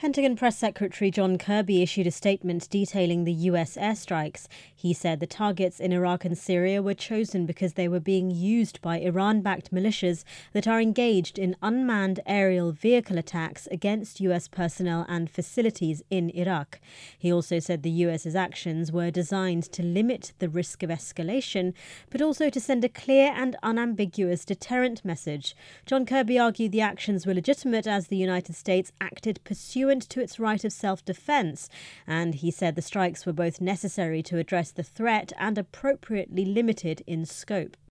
Pentagon Press Secretary John Kirby issued a statement detailing the US airstrikes. He said the targets in Iraq and Syria were chosen because they were being used by Iran-backed militias that are engaged in unmanned aerial vehicle attacks against US personnel and facilities in Iraq. He also said the US's actions were designed to limit the risk of escalation, but also to send a clear and unambiguous deterrent message. John Kirby argued the actions were legitimate as the United States acted pursuant to its right of self-defense, and he said the strikes were both necessary to address the threat and appropriately limited in scope.